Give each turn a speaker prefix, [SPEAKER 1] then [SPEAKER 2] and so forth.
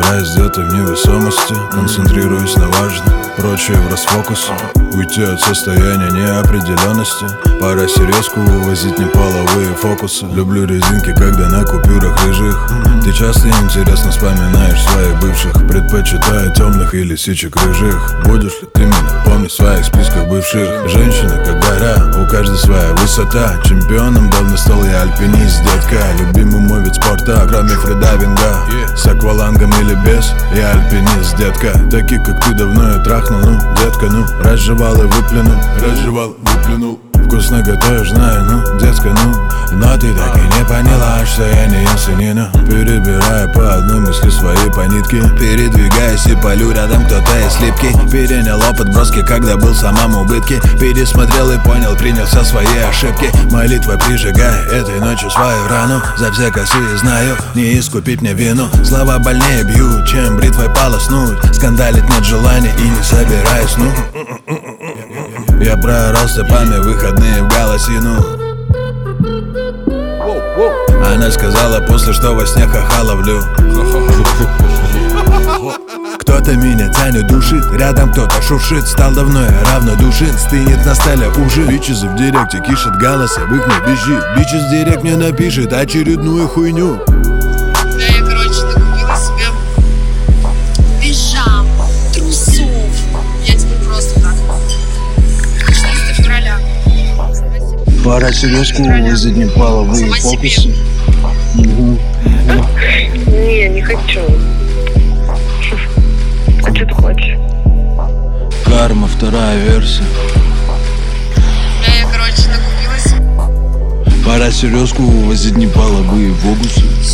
[SPEAKER 1] теряясь где-то в невесомости, концентрируясь на важном, прочее в расфокусе. Уйти от состояния неопределенности, пора серьезку вывозить неполовые фокусы. Люблю резинки, когда на купюрах рыжих. Ты часто интересно вспоминаешь своих бывших, предпочитая темных и лисичек рыжих. Будешь ли ты меня помнить в своих списках бывших? Женщины как гора, у каждой своя высота. Чемпионом давно стал я альпинист, детка. Любимый мой вид спорта, кроме фридайвинга. С аквалангом или без, я альпинист, детка. Таких как ты давно я трахнул, ну, детка, ну. Разжевал и выплюнул, разжевал, выплюнул. Вкусно готовишь, знаю, ну, детка, ну. Но ты так и не поняла, что я не инсанина. Перебирая по одной мысли свои по нитке, передвигаясь и полю рядом кто-то из липкий. Перенял опыт броски, когда был в самом убытке. Пересмотрел и понял, принял все свои ошибки. Молитва прижигая этой ночью свою рану. За все косые знаю, не искупить мне вину. Слова больнее бьют, чем бритвой полоснуть. Скандалить нет желания и не собираюсь, ну. Я проорал стопами выходные в голосину. Она сказала после, что во сне ха-ха ловлю. Кто-то меня тянет, душит, рядом кто-то шуршит. Стал давно я равнодушен, стынет на столе ужин. Бичизы в директе кишет голоса, в окне бежит. Бичиз в директ мне напишет очередную хуйню.
[SPEAKER 2] Да, я, короче, накупила себе пижаму, трусов. Я тебе просто так. 14 февраля.
[SPEAKER 1] Пора серьезку вывозить неполовые фокусы.
[SPEAKER 3] Не хочу. А что ты хочешь?
[SPEAKER 1] Карма, вторая версия.
[SPEAKER 2] Я, короче, накупилась.
[SPEAKER 1] Пора серьезку вывозить неполовые фокусы.